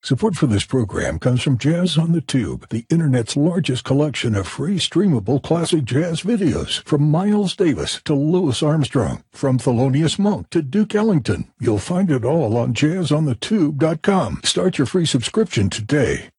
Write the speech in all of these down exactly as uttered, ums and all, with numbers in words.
Support for this program comes from Jazz on the Tube, the Internet's largest collection of free streamable classic jazz videos. From Miles Davis to Louis Armstrong, from Thelonious Monk to Duke Ellington. You'll find it all on jazz on the tube dot com. Start your free subscription today.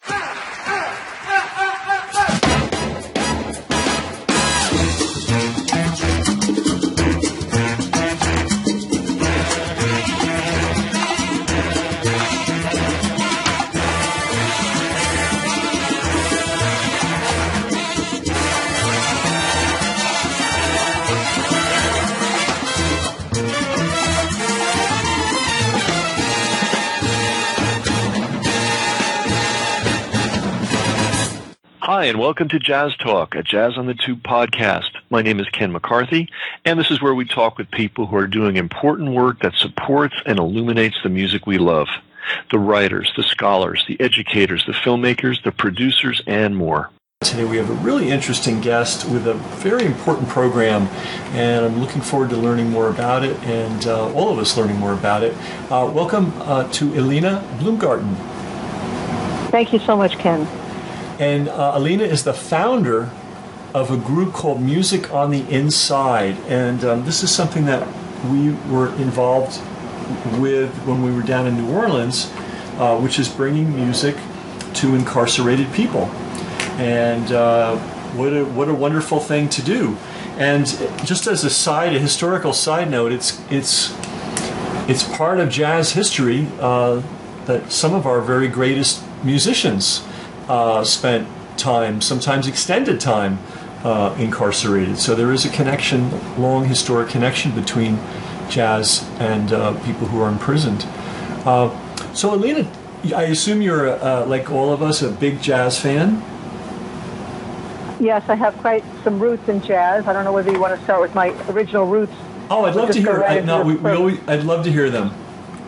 Hi, and welcome to Jazz Talk, a Jazz on the Tube podcast. My name is Ken McCarthy, and this is where we talk with people who are doing important work that supports and illuminates the music we love. The writers, the scholars, the educators, the filmmakers, the producers, and more. Today we have a really interesting guest with a very important program, and I'm looking forward to learning more about it, and uh, all of us learning more about it. Uh, welcome uh, to Elena Bloomgarten. Thank you so much, Ken. And uh, Elena is the founder of a group called Music on the Inside. And um, this is something that we were involved with when we were down in New Orleans, uh, which is bringing music to incarcerated people. And uh, what a what a wonderful thing to do. And just as a side, a historical side note, it's it's it's part of jazz history uh, that some of our very greatest musicians Uh, spent time, sometimes extended time, uh, incarcerated. So there is a connection, long historic connection between jazz and uh, people who are imprisoned. Uh, so Elena, I assume you're, uh, like all of us, a big jazz fan? Yes, I have quite some roots in jazz. I don't know whether you want to start with my original roots. Oh, I'd love to hear. Right I, no, we, we always, I'd love to hear them.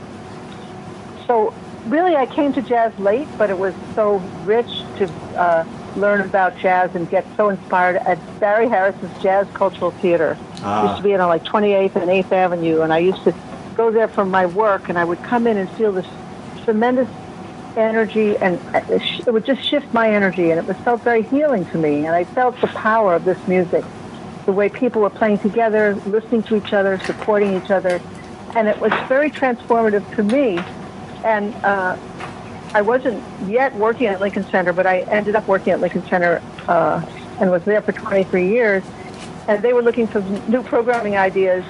So really, I came to jazz late, but it was so rich to uh, learn about jazz and get so inspired at Barry Harris's Jazz Cultural Theater. Ah. It used to be on like twenty-eighth and eighth Avenue, and I used to go there for my work, and I would come in and feel this tremendous energy, and it would just shift my energy, and it was felt very healing to me, and I felt the power of this music, the way people were playing together, listening to each other, supporting each other, and it was very transformative to me. And uh, I wasn't yet working at Lincoln Center, but I ended up working at Lincoln Center uh, and was there for twenty-three years. And they were looking for new programming ideas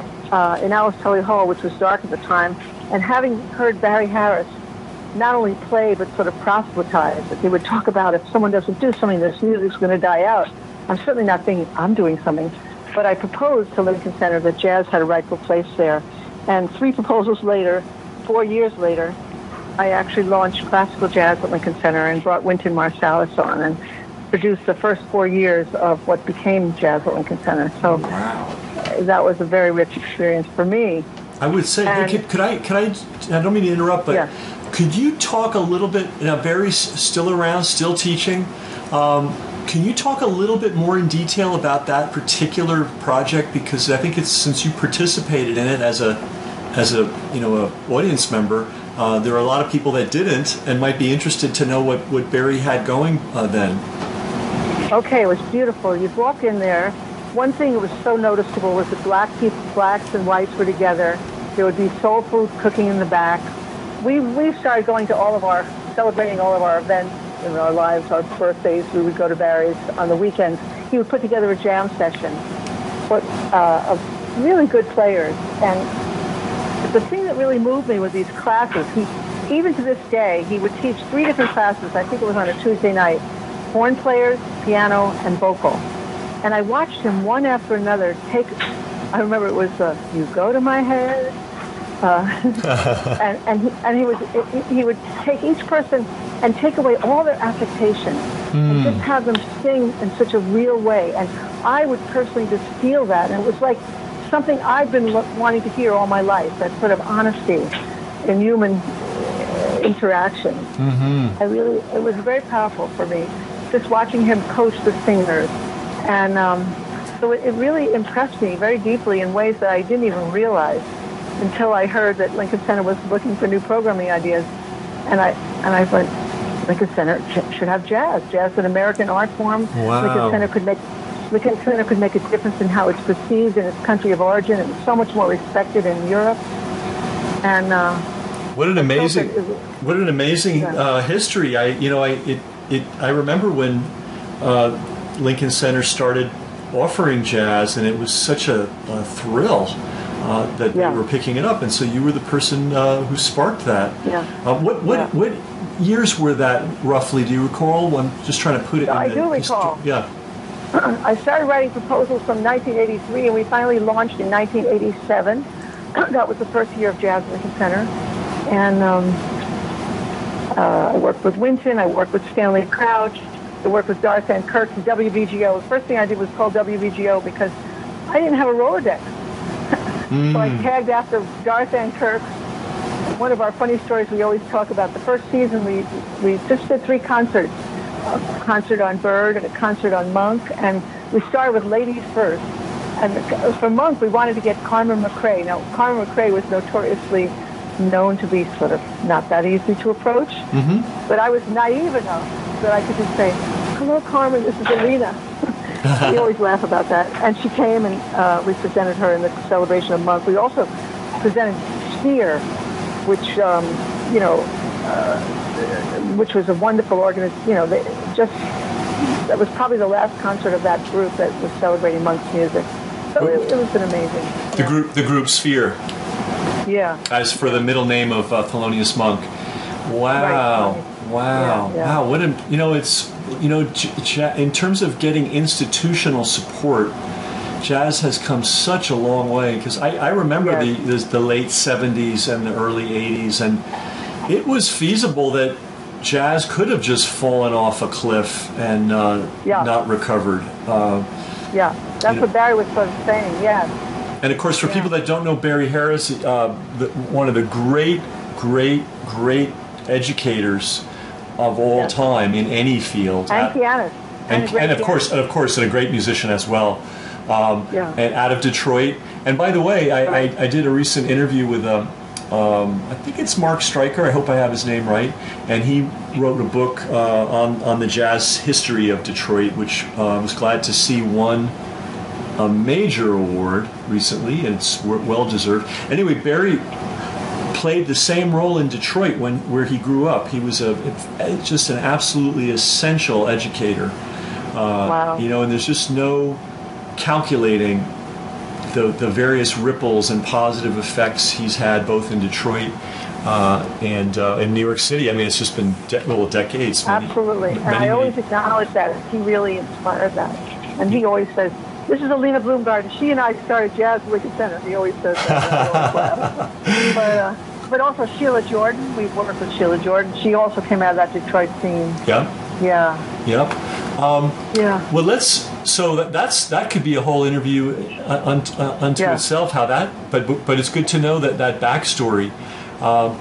uh, in Alice Tully Hall, which was dark at the time. And having heard Barry Harris not only play, but sort of proselytize, that they would talk about if someone doesn't do something, this music's going to die out. I'm certainly not thinking I'm doing something, but I proposed to Lincoln Center that jazz had a rightful place there. And three proposals later, Four years later, I actually launched classical jazz at Lincoln Center and brought Wynton Marsalis on and produced the first four years of what became jazz at Lincoln Center. So wow. That was a very rich experience for me. I would say, and, could, could I, could I, I don't mean to interrupt, but yeah. Could you talk a little bit, now Barry's still around, still teaching, um, can you talk a little bit more in detail about that particular project? Because I think it's, since you participated in it as a as a you know a audience member, uh, there are a lot of people that didn't and might be interested to know what, what Barry had going uh, then. Okay, it was beautiful. You'd walk in there. One thing that was so noticeable was that black people, blacks and whites were together. There would be soul food cooking in the back. We we started going to all of our, celebrating all of our events in our lives, our birthdays. We would go to Barry's on the weekends. He would put together a jam session but, uh, of really good players. And the thing that really moved me was these classes. He, even to this day, he would teach three different classes. I think it was on a Tuesday night: horn players, piano, and vocal. And I watched him one after another take. I remember it was uh, "You Go to My Head," uh, and and he, and he was he would take each person and take away all their affectation mm. and just have them sing in such a real way. And I would personally just feel that, and it was like something I've been lo- wanting to hear all my life, that sort of honesty in human interaction. Mm-hmm. I really, it was very powerful for me, just watching him coach the singers. And um, so it, it really impressed me very deeply in ways that I didn't even realize until I heard that Lincoln Center was looking for new programming ideas. and I and I thought Lincoln Center should have jazz. Jazz is an American art form. Wow. Lincoln Center could make Lincoln Center could make a difference in how it's perceived in its country of origin, and so much more respected in Europe. And uh, what an amazing, what an amazing uh, history! I, you know, I it, it I remember when uh, Lincoln Center started offering jazz, and it was such a, a thrill uh, that yeah. they were picking it up. And so you were the person uh, who sparked that. Yeah. Uh, what what yeah. what years were that roughly? Do you recall? I'm just trying to put it. I in the do recall. Histo- yeah. I started writing proposals from nineteen eighty-three, and we finally launched in nineteen eighty-seven. That was the first year of Jazz Lincoln Center. And um, uh, I worked with Wynton, I worked with Stanley Crouch, I worked with Darth Van Kirk and W V G O. The first thing I did was call W V G O because I didn't have a Rolodex. mm. So I tagged after Darth Van Kirk. One of our funny stories we always talk about, the first season we, we just did three concerts. A concert on Bird and a concert on Monk, and we started with Ladies First. And for Monk, we wanted to get Carmen McRae. Now, Carmen McRae was notoriously known to be sort of not that easy to approach, mm-hmm. but I was naive enough that I could just say, "Hello, Carmen, this is Alina." We always laugh about that. And she came, and uh, we presented her in the celebration of Monk. We also presented Sphere, which, um, you know, uh, which was a wonderful organization. You know, they just that was probably the last concert of that group that was celebrating Monk's music. So it, it was an amazing. The yeah. group, the group Sphere. Yeah. As for the middle name of uh, Thelonious Monk. Wow. Right. Wow. Yeah, yeah. Wow. What a, you know, it's, you know, j- j- in terms of getting institutional support, jazz has come such a long way. Because I, I remember yes. the, the the late seventies and the early eighties, and it was feasible that jazz could have just fallen off a cliff and uh, yeah. not recovered. Uh, yeah, that's you what know. Barry was sort of saying, yes. And of course, for yeah. people that don't know Barry Harris, uh, the, one of the great, great, great educators of all yes. time in any field. And pianist. And, And, and of course, and of course, and a great musician as well. Um, yeah. And out of Detroit. And by the way, I, right. I, I did a recent interview with, um, um, I think it's Mark Stryker. I hope I have his name right. And he wrote a book uh, on on the jazz history of Detroit, which uh, I was glad to see won a major award recently, and it's well deserved. Anyway, Barry played the same role in Detroit when where he grew up. He was a just an absolutely essential educator. Uh, wow. You know, and there's just no calculating the the various ripples and positive effects he's had both in Detroit uh, and uh, in New York City. I mean, it's just been de- well decades. Many, Absolutely, many, and I many, always acknowledge that. He really inspired that, and he always says, "This is Alina Bloomgarden. She and I started Jazz at Lincoln Center." He always says that. but, uh, but also Sheila Jordan. We've worked with Sheila Jordan. She also came out of that Detroit scene. Yeah. Yeah. Yep. Um, yeah. Well, let's. So that, that's that could be a whole interview uh, unto, uh, unto yeah. itself. How that, but but it's good to know that that backstory. Um,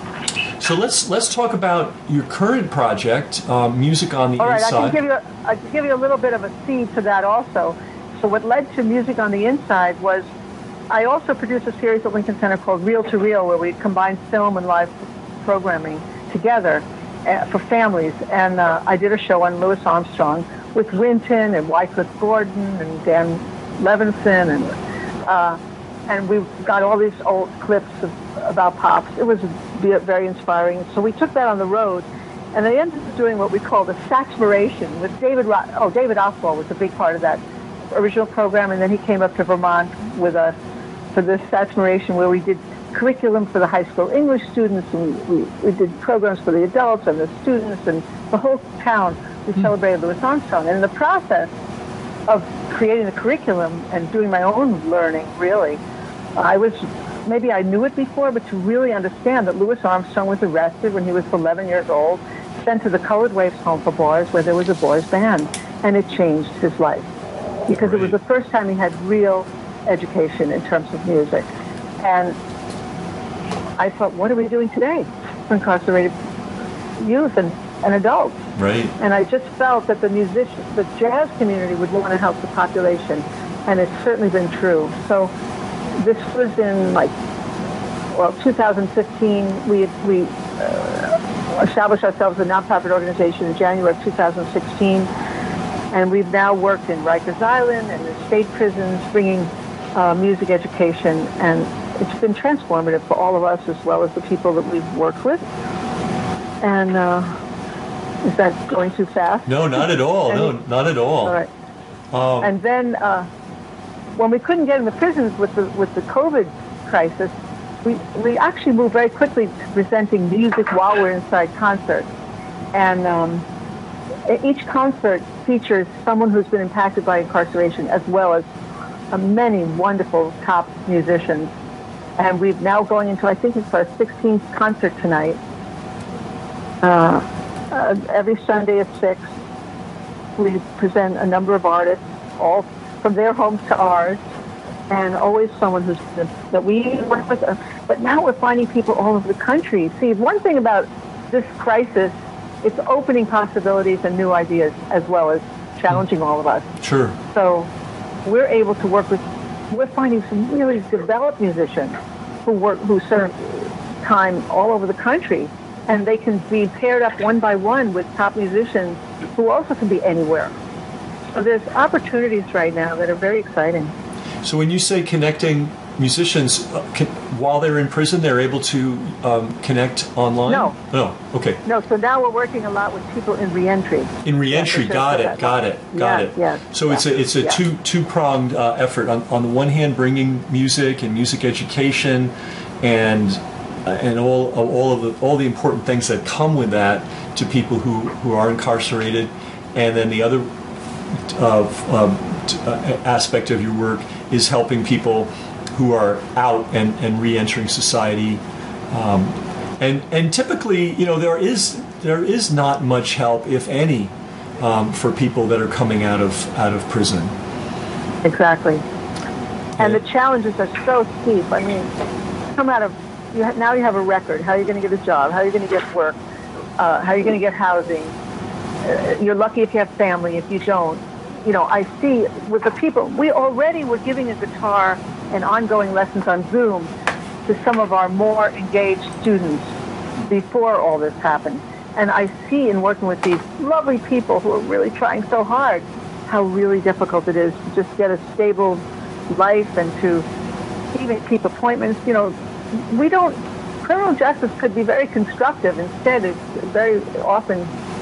so let's let's talk about your current project, uh, Music on the All right, Inside. I can give you a, I can give you a little bit of a seed to that also. So what led to Music on the Inside was I also produced a series at Lincoln Center called Reel to Reel, where we combined film and live programming together uh, for families. And uh, I did a show on Louis Armstrong with Wynton and Wycliffe Gordon and Dan Levinson, and uh, and we got all these old clips of, about Pops. It was very inspiring. So we took that on the road, and they ended up doing what we call the Saxpiration with David. Ro- oh, David Oswald was a big part of that original program, and then he came up to Vermont with us for this Saxpiration, where we did curriculum for the high school English students, and we, we, we did programs for the adults and the students, and the whole town. We celebrated Louis Armstrong. And in the process of creating the curriculum and doing my own learning, really, I was, maybe I knew it before, but to really understand that Louis Armstrong was arrested when he was eleven years old, sent to the Colored Waves Home for Boys, where there was a boys' band, and it changed his life. Because Great. It was the first time he had real education in terms of music. And I thought, what are we doing today for incarcerated youth and, and adults? Right. And I just felt that the musicians, the jazz community would want to help the population, and it's certainly been true. So this was in like, well, two thousand fifteen. We we uh, established ourselves as a nonprofit organization in January of two thousand sixteen, and we've now worked in Rikers Island and the state prisons, bringing uh, music education, and it's been transformative for all of us as well as the people that we've worked with. And uh, is that going too fast? No, not at all. and, no, not at all. All right. Um, and then uh, when we couldn't get in the prisons with the with the COVID crisis, we we actually moved very quickly to presenting music while we're inside concerts. And um, each concert features someone who's been impacted by incarceration, as well as uh, many wonderful top musicians. And we've now going into, I think it's our sixteenth concert tonight. Uh, uh, every Sunday at six, we present a number of artists, all from their homes to ours, and always someone who's that we work with. Uh, but now we're finding people all over the country. See, one thing about this crisis, it's opening possibilities and new ideas, as well as challenging all of us. Sure. So we're able to work with, we're finding some really developed musicians who work, who serve time all over the country, and they can be paired up one by one with top musicians who also can be anywhere. So there's opportunities right now that are very exciting. So when you say connecting musicians, uh, can, while they're in prison, they're able to um, connect online? No. No, okay. No, so now we're working a lot with people in reentry. In reentry, got it, got it, got yes, it. Yes, so yes, it's a it's a yes. two two pronged uh, effort. On on the one hand, bringing music and music education, and uh, and all all of the all the important things that come with that to people who, who are incarcerated, and then the other uh, um, t- uh, aspect of your work is helping people who are out and, and re-entering society. Um, and and typically, you know, there is there is not much help, if any, um, for people that are coming out of out of prison. Exactly. And Yeah. the challenges are so steep. I mean, come out of you ha- now you have a record. How are you going to get a job? How are you going to get work? Uh, how are you going to get housing? Uh, you're lucky if you have family. If you don't, you know, I see with the people, we already were giving a guitar and ongoing lessons on Zoom to some of our more engaged students before all this happened. And I see in working with these lovely people who are really trying so hard how really difficult it is to just get a stable life and to even keep appointments. You know, we don't, criminal justice could be very constructive. Instead, it's very often,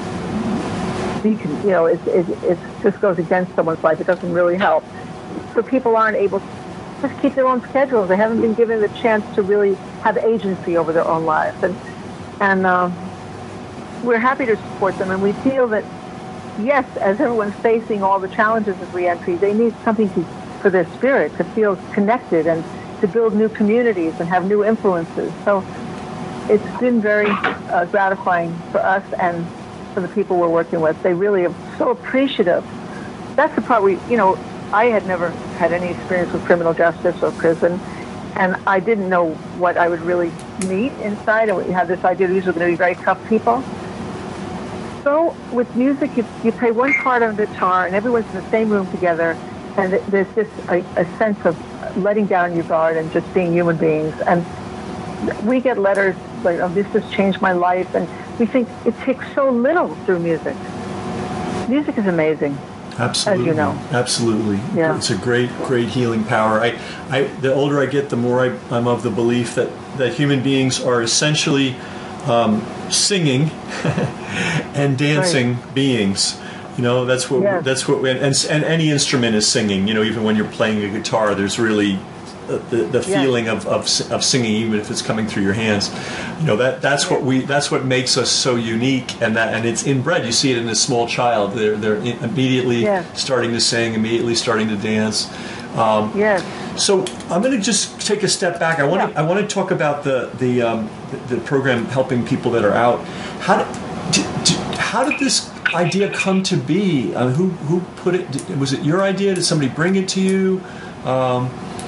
you can, you know, it, it, it just goes against someone's life. It doesn't really help. So people aren't able to just keep their own schedules. They haven't been given the chance to really have agency over their own lives. And, and uh, we're happy to support them. And we feel that, yes, as everyone's facing all the challenges of reentry, they need something to, for their spirit, to feel connected and to build new communities and have new influences. So it's been very uh, gratifying for us and for the people we're working with. They really are so appreciative. That's the part we, you know, I had never had any experience with criminal justice or prison, and I didn't know what I would really meet inside, and we had this idea these were going to be very tough people. So with music, you, you play one part on the guitar, and everyone's in the same room together, and there's just a, a sense of letting down your guard and just being human beings. And we get letters like, oh, this has changed my life, and we think it takes so little through music. Music is amazing. Absolutely, as you know. Absolutely. Yeah. It's a great, great healing power. I, I, the older I get, the more I, I'm of the belief that, that human beings are essentially um, singing and dancing right. beings. You know, that's what yes. that's what we, and and any instrument is singing. You know, even when you're playing a guitar, there's really the the yes. feeling of, of of singing, even if it's coming through your hands. You know, that that's what we that's what makes us so unique, and that and it's inbred. You see it in a small child. They're they're immediately yes. starting to sing, immediately starting to dance. Um, yes. So I'm going to just take a step back. I want to yeah. I want to talk about the the, um, the the program helping people that are out. How did, did, did how did this idea come to be? Uh, who who put it? Did, was it your idea? Did somebody bring it to you? Um,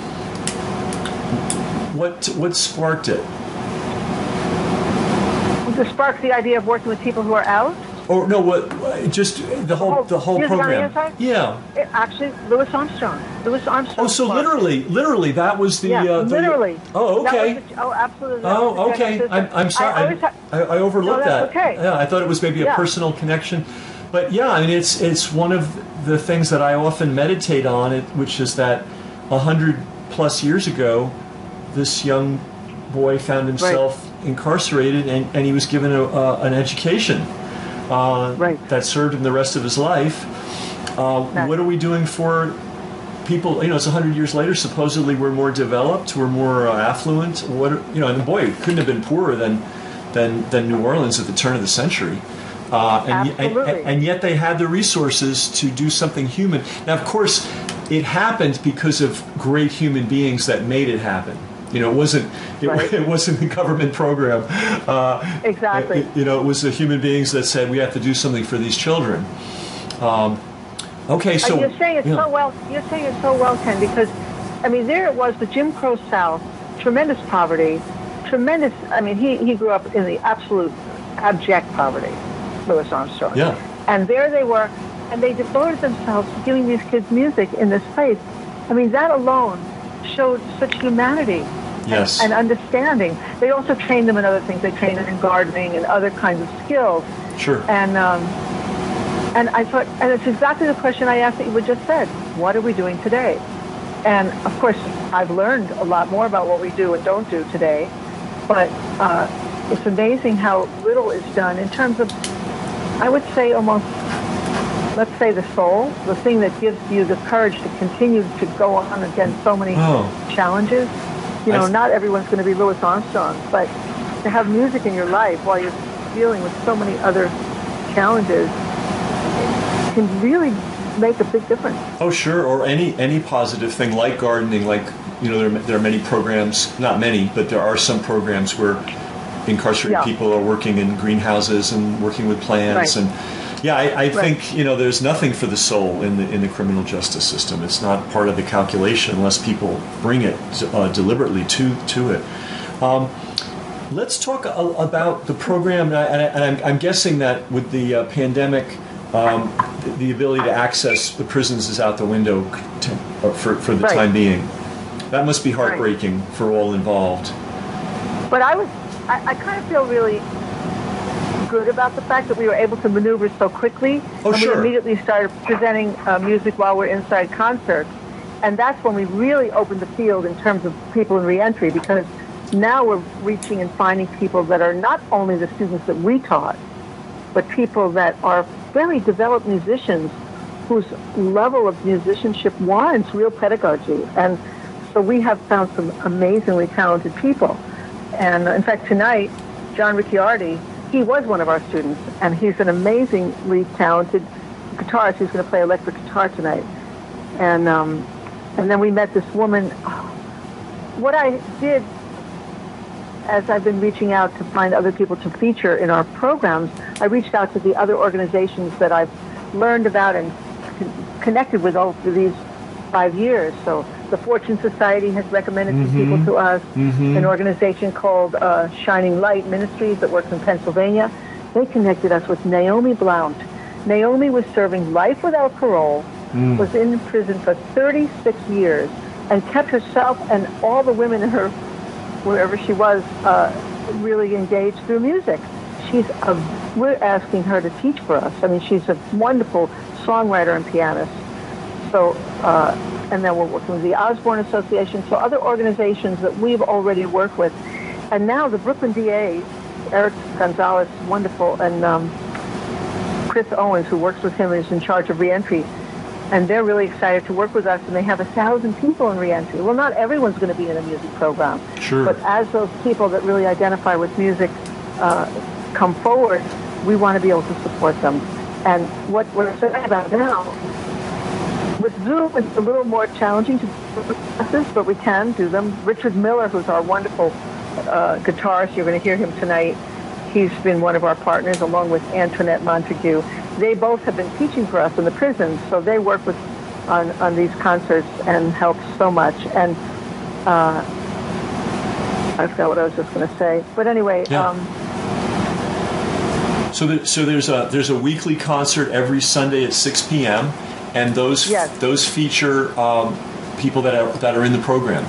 what what sparked it? What sparked the idea of working with people who are out? Or no, what? Just the whole the whole Music on the program. Inside? Yeah. It, actually, Louis Armstrong. Louis Armstrong. Oh, so literally, literally, that was the. Yeah, uh, the literally. Oh, okay. That was the, oh, absolutely. That was Oh, the okay. genesis. I'm, I'm sorry. I, always I, ha- I, I overlooked No, that's that. okay. Yeah, I thought it was maybe a Yeah. personal connection, but yeah, I mean, it's it's one of the things that I often meditate on. It, which is that a hundred plus years ago, this young boy found himself right. incarcerated, and, and he was given a, uh, an education uh, right. that served him the rest of his life. Uh, nice. What are we doing for people? You know, it's a hundred years later. Supposedly, we're more developed, we're more uh, affluent. What are, you know? And boy, it couldn't have been poorer than than than New Orleans at the turn of the century. Uh, and, and, and yet they had the resources to do something human. Now, of course, it happened because of great human beings that made it happen. You know, it wasn't it, right. it wasn't the government program. Uh, exactly. It, you know, it was the human beings that said we have to do something for these children. Um, okay, so you're saying it yeah. so well. You're saying it so well, Ken, because I mean, there it was, the Jim Crow South, tremendous poverty, tremendous. I mean, he he grew up in the absolute abject poverty. Louis Armstrong. Yeah. And there they were, and they devoted themselves to giving these kids music in this place. I mean, that alone showed such humanity yes. and, and understanding. They also trained them in other things. They trained them in gardening and other kinds of skills. Sure. And um, and I thought, and it's exactly the question I asked that you just said. What are we doing today? And of course, I've learned a lot more about what we do and don't do today. But uh, it's amazing how little is done in terms of, I would say almost, let's say the soul, the thing that gives you the courage to continue to go on against so many oh. challenges. You know, I've... not everyone's going to be Louis Armstrong, but to have music in your life while you're dealing with so many other challenges can really make a big difference. Oh, sure. Or any any positive thing like gardening, like, you know, there, there are many programs, not many, but there are some programs where incarcerated yeah. people are working in greenhouses and working with plants. Right. And yeah, I, I right. think, you know, there's nothing for the soul in the in the criminal justice system. It's not part of the calculation unless people bring it uh, deliberately to to it. Um, let's talk a, about the program, and, I, and I'm, I'm guessing that with the uh, pandemic, um, the, the ability to access the prisons is out the window to, uh, for for the right. time being. That must be heartbreaking right. for all involved. But I was, I, I kind of feel really good about the fact that we were able to maneuver so quickly. Oh, and sure. we immediately started presenting uh, music while we're inside concerts. And that's when we really opened the field in terms of people in reentry, because now we're reaching and finding people that are not only the students that we taught, but people that are very developed musicians whose level of musicianship warrants real pedagogy. And so we have found some amazingly talented people. And in fact, tonight, John Ricciardi, he was one of our students, and he's an amazingly talented guitarist who's going to play electric guitar tonight. And um, and then we met this woman. What I did, as I've been reaching out to find other people to feature in our programs, I reached out to the other organizations that I've learned about and con- connected with over these five years. So the Fortune Society has recommended mm-hmm. some people to us, mm-hmm. an organization called uh, Shining Light Ministries that works in Pennsylvania. They connected us with Naomi Blount. Naomi was serving life without parole, mm. was in prison for thirty-six years, and kept herself and all the women in her, wherever she was, uh, really engaged through music. She's a, we're asking her to teach for us. I mean, she's a wonderful songwriter and pianist. So, uh, and then we're working with the Osborne Association, so other organizations that we've already worked with. And now the Brooklyn D A, Eric Gonzalez, wonderful, and um, Chris Owens, who works with him, is in charge of reentry. And they're really excited to work with us, and they have a thousand people in reentry. Well, not everyone's going to be in a music program. Sure. But as those people that really identify with music uh, come forward, we want to be able to support them. And what we're saying about now, with Zoom, it's a little more challenging to do classes, but we can do them. Richard Miller, who's our wonderful uh, guitarist, you're going to hear him tonight. He's been one of our partners, along with Antoinette Montague. They both have been teaching for us in the prisons, so they work with on, on these concerts and help so much. And uh, I forgot what I was just going to say. But anyway, yeah. um, So, there, so there's a there's a weekly concert every Sunday at six p.m. and those Yes. those feature um, people that are that are in the program.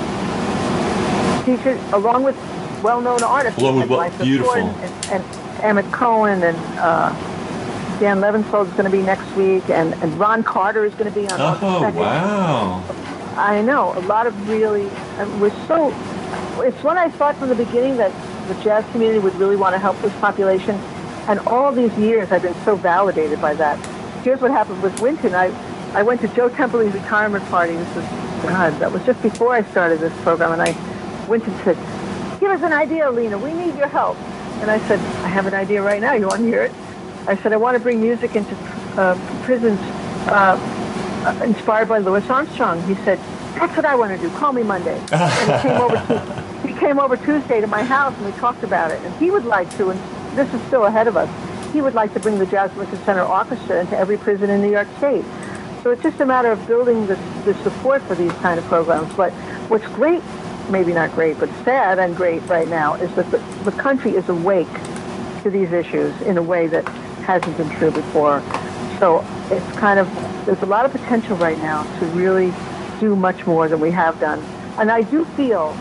Featured along with well-known artists Along with like well- Lisa beautiful. Ford and, and Emmett Cohen and uh, Dan Levensold is going to be next week, and, and Ron Carter is going to be on August Oh second. wow! I know, a lot of really, and we're so, it's when I thought from the beginning that the jazz community would really want to help this population, and all these years I've been so validated by that. Here's what happened with Winton. I, I went to Joe Temperley's retirement party. This was, God, that was just before I started this program, and I, Winton said, give us an idea, Lena, we need your help. And I said, I have an idea right now, you want to hear it? I said, I want to bring music into uh, prisons uh, uh, inspired by Louis Armstrong. He said, that's what I want to do. Call me Monday. And he came over to, he came over Tuesday to my house, and we talked about it. And he would like to, and this is still ahead of us, he would like to bring the Jazz Lincoln Center Orchestra into every prison in New York State. So it's just a matter of building the, the support for these kind of programs. But what's great, maybe not great, but sad and great right now, is that the, the country is awake to these issues in a way that hasn't been true before. So it's kind of, there's a lot of potential right now to really do much more than we have done. And I do feel,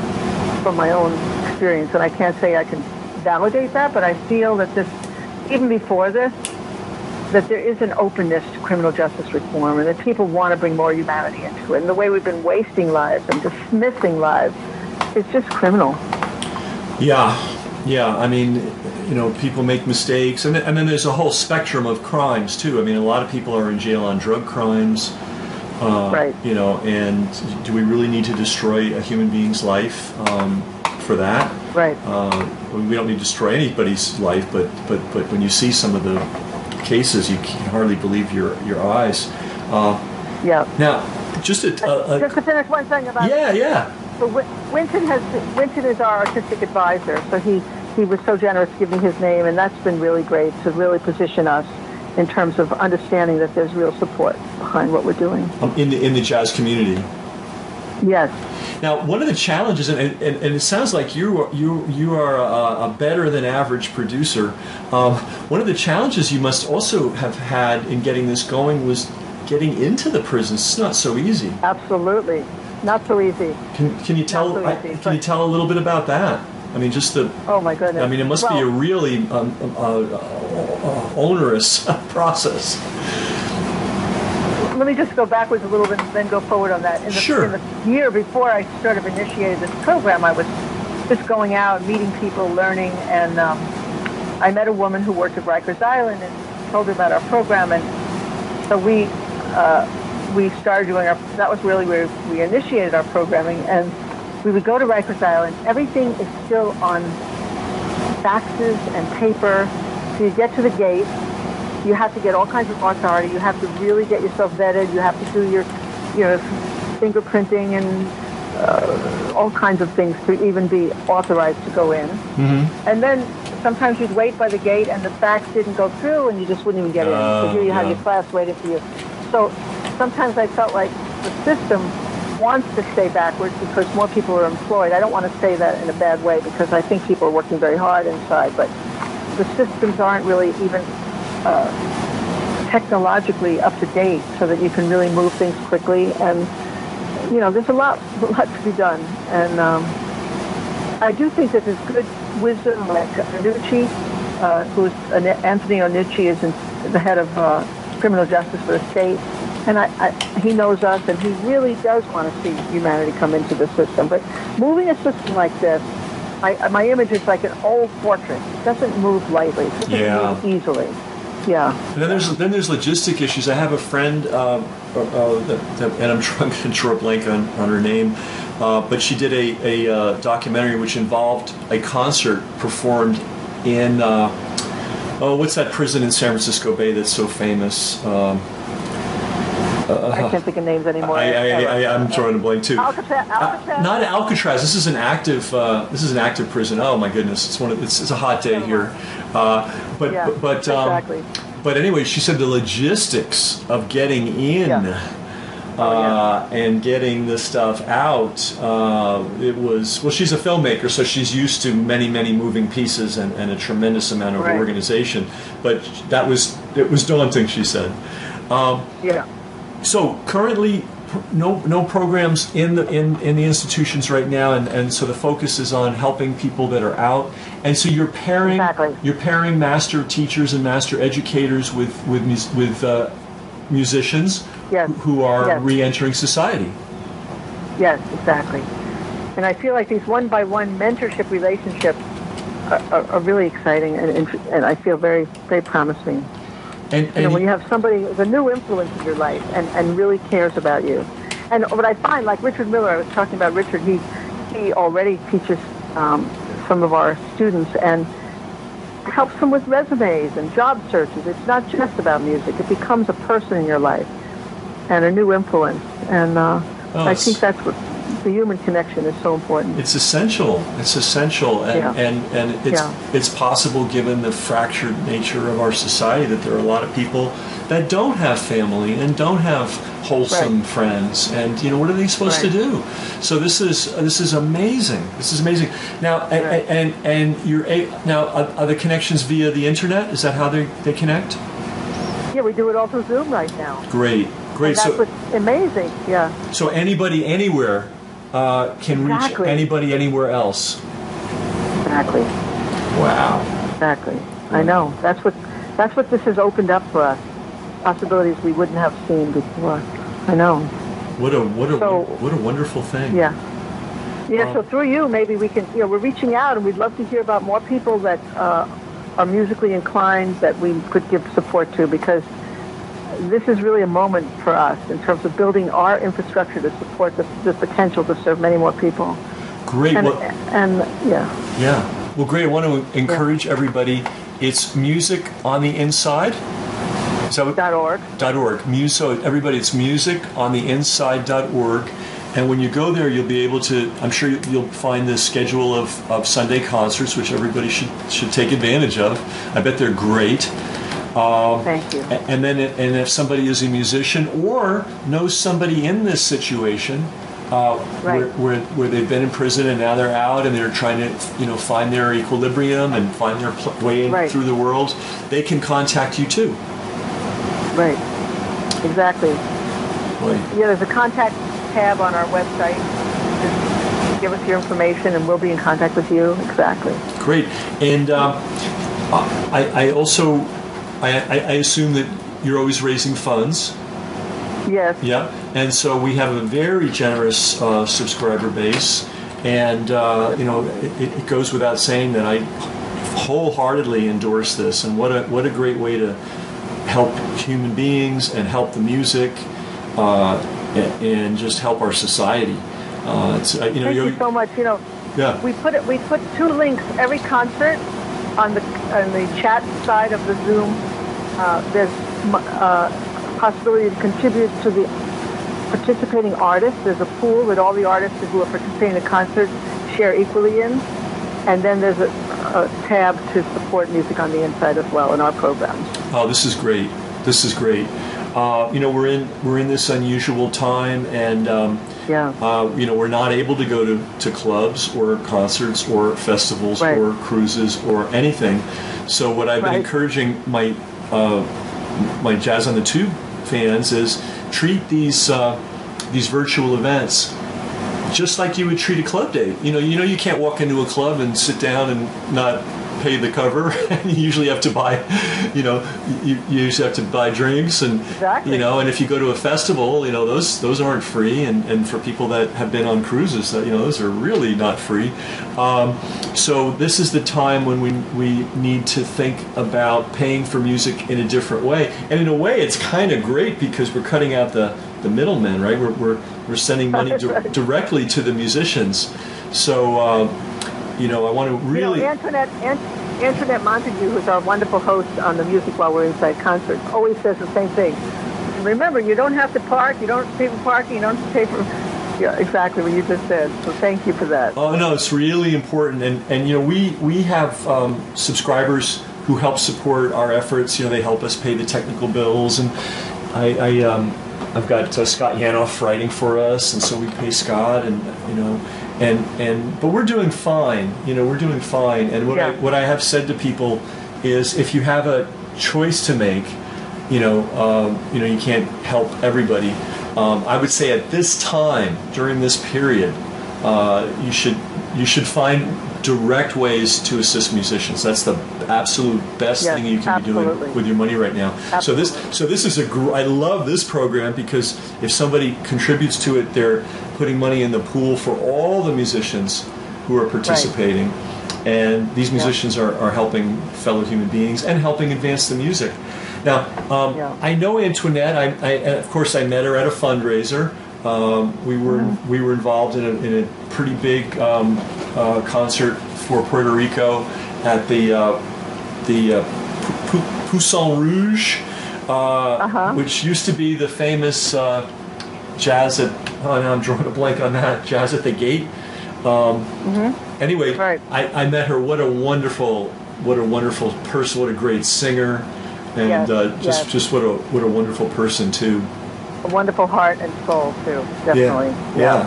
from my own experience, and I can't say I can validate that, but I feel that this, even before this, that there is an openness to criminal justice reform, and that people want to bring more humanity into it. And the way we've been wasting lives and dismissing lives, it's just criminal. Yeah, yeah. I mean, you know, people make mistakes, and, and then there's a whole spectrum of crimes too. I mean, a lot of people are in jail on drug crimes. Uh, Right. You know, and do we really need to destroy a human being's life um, for that? Right. Uh, we don't need to destroy anybody's life, but but but when you see some of the cases, you can hardly believe your your eyes. Uh, Yeah. now, just a, a, a Just to finish one thing about yeah, yeah. So Win- Winton has Winton is our artistic advisor. So he, he was so generous giving his name, and that's been really great to really position us in terms of understanding that there's real support behind what we're doing. Um, in the in the jazz community. Yes. Now, one of the challenges, and, and, and it sounds like you are, you you are a, a better than average producer. Um, one of the challenges you must also have had in getting this going was getting into the prisons. It's not so easy. Absolutely. Not so easy. Can can you tell so I, easy, can but- you tell a little bit about that? I mean, just the. Oh my goodness. I mean, it must well, be a really um, uh, uh, onerous process. Let me just go backwards a little bit and then go forward on that. In the, Sure. in the year before I sort of initiated this program, I was just going out, meeting people, learning, and um, I met a woman who worked at Rikers Island and told her about our program, and so we uh, we started doing our. That was really where we initiated our programming, and we would go to Rikers Island. Everything is still on faxes and paper. So you get to the gate. You have to get all kinds of authority. You have to really get yourself vetted. You have to do your, your fingerprinting and uh, all kinds of things to even be authorized to go in. Mm-hmm. And then sometimes you'd wait by the gate and the fax didn't go through and you just wouldn't even get in. Oh, So here you have yeah. your class waiting for you. So sometimes I felt like the system wants to stay backwards because more people are employed. I don't want to say that in a bad way because I think people are working very hard inside, but the systems aren't really even uh, technologically up to date so that you can really move things quickly. And, you know, there's a lot, a lot to be done. And um, I do think that there's good wisdom, like Onucci, uh, who's Anthony Onucci is in, the head of uh, criminal justice for the state. And I, I, he knows us, and he really does want to see humanity come into the system. But moving a system like this, my, my image is like an old fortress. It doesn't move lightly. It doesn't Yeah. move easily. Yeah. And then there's then there's logistic issues. I have a friend, uh, uh, that, that, and I'm trying to draw a blank on, on her name, uh, but she did a, a uh, documentary which involved a concert performed in, uh, oh, what's that prison in San Francisco Bay that's so famous? Um, I can't think of names anymore. I, I, I, I'm drawing a blank too. Alcatraz. Alcatraz. Uh, not Alcatraz. This is an active. Uh, this is an active prison. Oh my goodness! It's one. Of, it's, it's a hot day here. Uh, but Yeah, but but, um, exactly. but anyway, she said the logistics of getting in Yeah. uh, and getting this stuff out. Uh, it was, well, she's a filmmaker, so she's used to many, many moving pieces and, and a tremendous amount of right. organization. But that was, it was daunting, she said. Um, yeah. So currently, no no programs in the in, in the institutions right now, and, and so the focus is on helping people that are out. And so you're pairing exactly. you're pairing master teachers and master educators with with mus- with uh, musicians yes. who are yes. re-entering society. Yes, exactly. And I feel like these one-by-one mentorship relationships are, are, are really exciting, and, and and I feel very very promising. And, you and know, when you have somebody with a new influence in your life and, and really cares about you. And what I find, like Richard Miller, I was talking about Richard, he he already teaches um, some of our students and helps them with resumes and job searches. It's not just about music. It becomes a person in your life and a new influence. And uh, oh, I think that's what the human connection is so important. It's essential. It's essential, and yeah. and, and it's yeah. it's possible, given the fractured nature of our society, that there are a lot of people that don't have family and don't have wholesome right. friends, and you know, what are they supposed right. to do? So this is this is amazing. This is amazing. Now, right. and, and and you're a, now are, are the connections via the internet? Is that how they they connect? Yeah, we do it all through Zoom right now. Great, great. And that's so what's amazing. Yeah. So anybody, anywhere. Uh, can exactly. reach anybody anywhere else. Exactly. Wow. Exactly. I know. That's what that's what this has opened up for us. Possibilities we wouldn't have seen before. I know. What a what a so, what a wonderful thing. Yeah. Yeah. Um, so through you, maybe we can. You know, we're reaching out, and we'd love to hear about more people that uh, are musically inclined that we could give support to, because this is really a moment for us in terms of building our infrastructure to support the, the potential to serve many more people. Great. And, well, and yeah. Yeah. Well, great. I want to encourage yeah. everybody. It's Music on the Inside. So, dot org. Dot org. Muse, so everybody, it's music on the inside dot org. And when you go there, you'll be able to, I'm sure you'll find the schedule of, of Sunday concerts, which everybody should should take advantage of. I bet they're great. Um, Thank you. And then, and if somebody is a musician or knows somebody in this situation, uh, right. where, where where they've been in prison and now they're out and they're trying to, you know, find their equilibrium and find their pl- way right. through the world, they can contact you too. Right. Exactly. Boy. Yeah, there's a contact tab on our website. Just give us your information, and we'll be in contact with you. Exactly. Great. And um, I, I also. I, I assume that you're always raising funds. Yes. Yeah. And so we have a very generous uh, subscriber base. And, uh, you know, it, it goes without saying that I wholeheartedly endorse this. And what a what a great way to help human beings and help the music uh, and, and just help our society. Uh, it's, uh, you know, Thank you so much. You know, yeah. we put it. We put two links every concert on the on the chat side of the Zoom. Uh, there's uh, a possibility to contribute to the participating artists. There's a pool that all the artists who are participating in the concert share equally in. And then there's a, a tab to support Music on the Inside as well in our programs. Oh, this is great. This is great. Uh, you know, we're in we're in this unusual time, and um, yeah. uh, you know, we're not able to go to, to clubs or concerts or festivals right. or cruises or anything. So what I've been right. encouraging my uh, my Jazz on the Tube fans is treat these uh, these virtual events just like you would treat a club date. You know, you know, you can't walk into a club and sit down and not pay the cover. You usually have to buy, you know, you, you usually have to buy drinks, and exactly. you know, and if you go to a festival, you know, those those aren't free, and, and for people that have been on cruises, you know, those are really not free. Um, so this is the time when we we need to think about paying for music in a different way, and in a way, it's kind of great because we're cutting out the the middlemen, right? We're we're we're sending money di- right. directly to the musicians. So. Uh, You know, I want to really... You know, Antoinette, Ant- Antoinette Montague, who's our wonderful host on the Music While We're Inside concert, always says the same thing. Remember, you don't have to park, you don't have to pay for parking, you don't have to pay for... Yeah, exactly what you just said. So thank you for that. Oh, no, it's really important. And, and you know, we, we have um, subscribers who help support our efforts. You know, they help us pay the technical bills. And I... I um, I've got uh, Scott Yanoff writing for us, and so we pay Scott, and you know, and and but we're doing fine. You know, we're doing fine. And what Yeah. I what I have said to people is, if you have a choice to make, you know, um, you know, you can't help everybody. Um, I would say at this time, during this period, uh, you should you should find direct ways to assist musicians. That's the absolute best Yes, thing you can absolutely. be doing with your money right now. So this so this is a gr- I love this program, because if somebody contributes to it, they're putting money in the pool for all the musicians who are participating. And these musicians are, are helping fellow human beings and helping advance the music. Now, um, Yeah. I know Antoinette. I, I, of course, I met her at a fundraiser. Um, we were Mm-hmm. we were involved in a, in a pretty big um, uh, concert for Puerto Rico at the uh, the uh, Pou- Pou- Poussin Rouge, uh, Uh-huh. which used to be the famous uh, jazz at. Oh, now I'm drawing a blank on that. Jazz at the Gate. Um, Anyway, Right. I, I met her. What a wonderful, what a wonderful person. What a great singer, and Yes, uh, just yes. just what a what a wonderful person too. A wonderful heart and soul too, definitely. Yeah.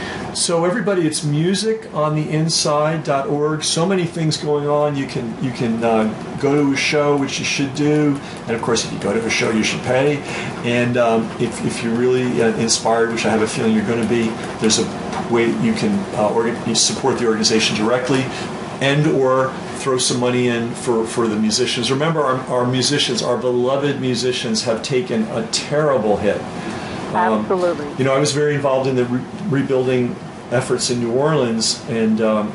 So everybody, it's music on the inside dot org. So many things going on. You can you can uh, go to a show, which you should do, and of course, if you go to a show, you should pay. And um, if if you're really uh, inspired, which I have a feeling you're going to be, there's a way you can uh, organ- you support the organization directly, and or throw some money in for, for the musicians. Remember, our, our musicians, our beloved musicians, have taken a terrible hit. Um, Absolutely. You know, I was very involved in the re- rebuilding efforts in New Orleans, and um,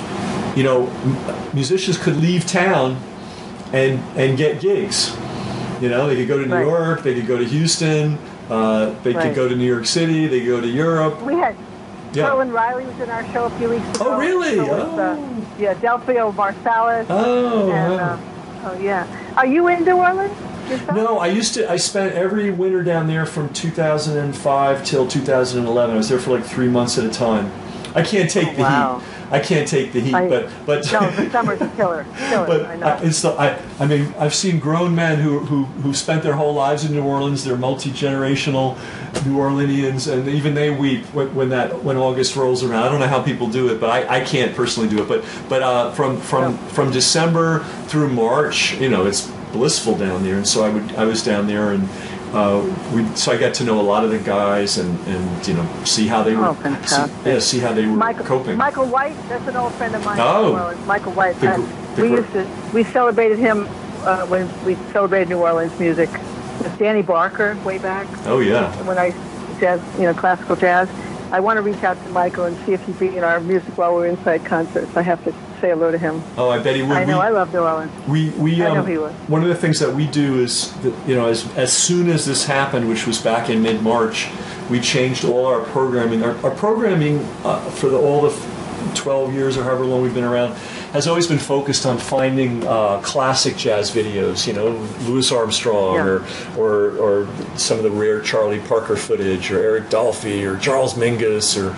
you know, m- musicians could leave town and and get gigs. You know, they could go to New Right. York, they could go to Houston, uh, they Right. could go to New York City, they could go to Europe. We had Yeah. Merlin Riley was in our show a few weeks ago. Oh, really? So was, uh, Oh. yeah, Delphio Marsalis. Oh, and, wow. uh, oh, yeah. Are you in New Orleans yourself? No, I used to. I spent every winter down there from two thousand five till two thousand eleven. I was there for like three months at a time. I can't take Oh, the wow. heat. I can't take the heat, I- but but No, the summer's a killer. Killer, but I know. I, it's the, I, I mean, I've seen grown men who who who spent their whole lives in New Orleans. They're multi generational New Orleanians, and even they weep when, when that when August rolls around. I don't know how people do it, but I, I can't personally do it. But but uh, from from No. from December through March, you know, it's blissful down there. And so I would I was down there, and uh, we so I got to know a lot of the guys, and, and you know, see how they were Oh, see, fantastic. yeah see how they were Michael, coping. Michael White, that's an old friend of mine. Oh. New Orleans. Michael White. The uh, gr- the we gr- used to we celebrated him uh, when we celebrated New Orleans music with Danny Barker way back Oh yeah. when I jazz, you know, classical jazz. I want to reach out to Michael and see if he'd be in our Music While We're Inside concerts. I have to say hello to him. Oh, I bet he would. I know We- I love New Orleans. We we I um, know he would. one of the things that we do is that, you know, as as soon as this happened, which was back in mid March, we changed all our programming. Our, our programming uh, for the all the twelve years or however long we've been around has always been focused on finding uh, classic jazz videos. You know, Louis Armstrong Yeah. or, or or some of the rare Charlie Parker footage, or Eric Dolphy or Charles Mingus, or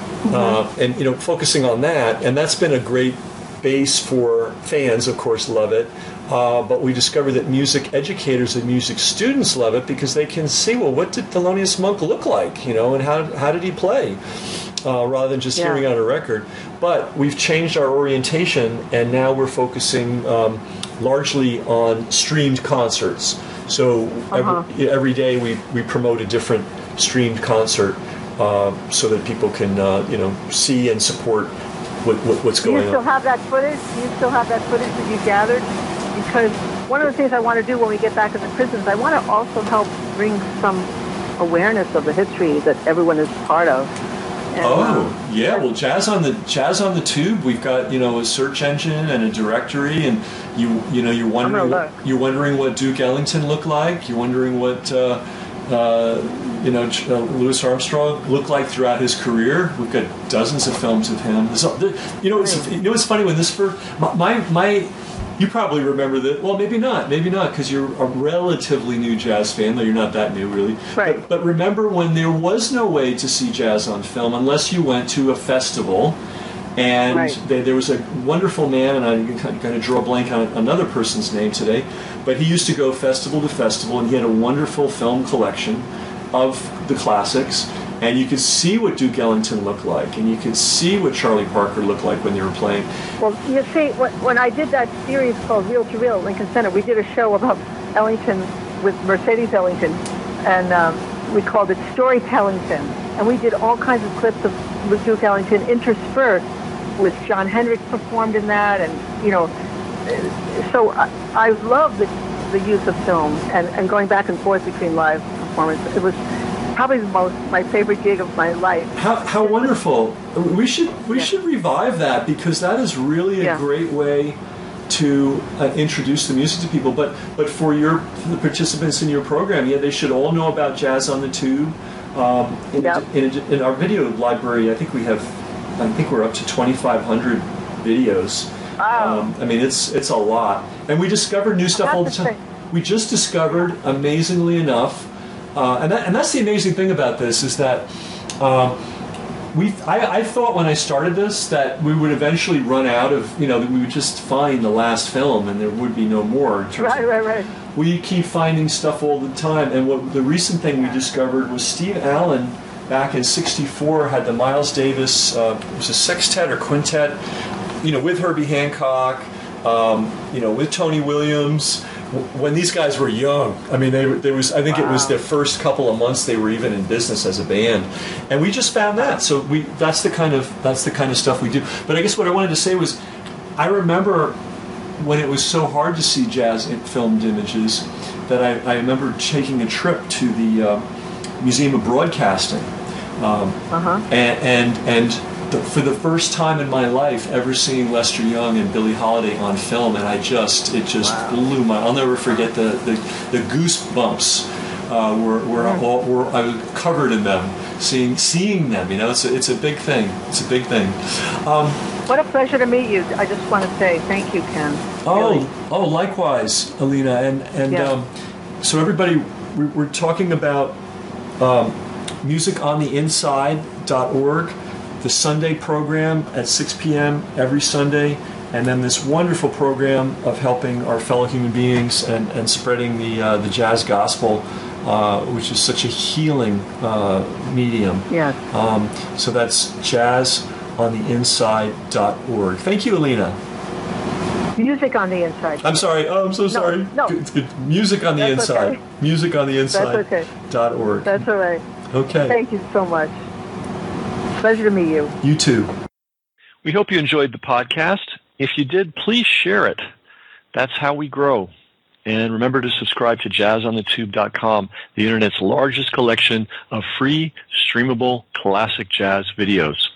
uh, and you know, focusing on that, and that's been a great base for fans. Of course, love it. Uh, but we discovered that music educators and music students love it because they can see, well, what did Thelonious Monk look like, you know, and how how did he play, uh, rather than just Yeah. hearing on a record. But we've changed our orientation, and now we're focusing um, largely on streamed concerts. So Uh-huh. every, every day we, we promote a different streamed concert, uh, so that people can uh, you know, see and support what, what, what's Do you going still on. have that footage? Do you still have that footage that you gathered? Because one of the things I want to do when we get back in the prisons, I want to also help bring some awareness of the history that everyone is part of. And, Oh um, yeah, well, jazz on the jazz on the tube. We've got, you know, a search engine and a directory, and you you know you're wondering look. you're wondering what Duke Ellington looked like. You're wondering what uh, uh, you know Ch- uh, Louis Armstrong looked like throughout his career. We've got dozens of films of him. There's, there- you know, it's Right. you know it's funny when this first my my. my you probably remember that. Well, maybe not. Maybe not, because you're a relatively new jazz fan, though you're not that new, really. Right. But, but remember when there was no way to see jazz on film unless you went to a festival, and Right. they, there was a wonderful man, and I'm going to draw a blank on another person's name today, but he used to go festival to festival, and he had a wonderful film collection. of the classics, and you could see what Duke Ellington looked like, and you could see what Charlie Parker looked like when they were playing. Well, you see, when, when I did that series called Reel to Reel at Lincoln Center, we did a show about Ellington with Mercedes Ellington, and um, we called it Storytellington. And we did all kinds of clips of with Duke Ellington interspersed with John Hendricks performed in that, and, you know, so I, I love the, the use of film and, and going back and forth between live performance. It was probably the most my favorite gig of my life. How, how wonderful! We should we yeah. should revive that, because that is really a yeah. great way to uh, introduce the music to people. But but for your for the participants in your program, yeah, they should all know about Jazz on the Tube. Um, in, yep. in, in our video library, I think we have, I think we're up to twenty-five hundred videos. Wow. Um, I mean, it's it's a lot, and we discover new stuff all the time. We just discovered, amazingly enough, uh, and that, and that's the amazing thing about this is that um, we. I, I thought when I started this that we would eventually run out of, you know, that we would just find the last film and there would be no more. In terms right, of, right, right. We keep finding stuff all the time, and what the recent thing we discovered was Steve Allen back in sixty-four had the Miles Davis, uh, it was a sextet or quintet, you know, with Herbie Hancock, um, you know, with Tony Williams, w- when these guys were young. I mean, they there was I think wow. it was their first couple of months they were even in business as a band, and we just found that. So we that's the kind of that's the kind of stuff we do. But I guess what I wanted to say was, I remember when it was so hard to see jazz in filmed images, that I, I remember taking a trip to the uh, Museum of Broadcasting, um, uh-huh. and and, and the, for the first time in my life, ever seeing Lester Young and Billie Holiday on film, and I just it just wow. blew my. I'll never forget the the, the goosebumps. Uh, were were, mm. all, were I was covered in them, seeing seeing them. You know, it's a, it's a big thing. It's a big thing. Um, What a pleasure to meet you. I just want to say thank you, Ken. Oh, really. oh, likewise, Alina. And and yeah. um, so everybody, we're, we're talking about um, music on the inside dot org, the Sunday program at six p.m. every Sunday, and then this wonderful program of helping our fellow human beings and, and spreading the uh, the jazz gospel, uh, which is such a healing uh, medium. Yes. Um, so that's jazz on the inside dot org. Thank you, Alina. Music on the Inside. I'm sorry. Oh, I'm so sorry. No. It's good. Music on the That's inside. Okay. Music on the inside. That's okay. Dot org. That's all right. Okay. Thank you so much. Pleasure to meet you. You too. We hope you enjoyed the podcast. If you did, please share it. That's how we grow. And remember to subscribe to jazz on the tube dot com, the Internet's largest collection of free, streamable, classic jazz videos.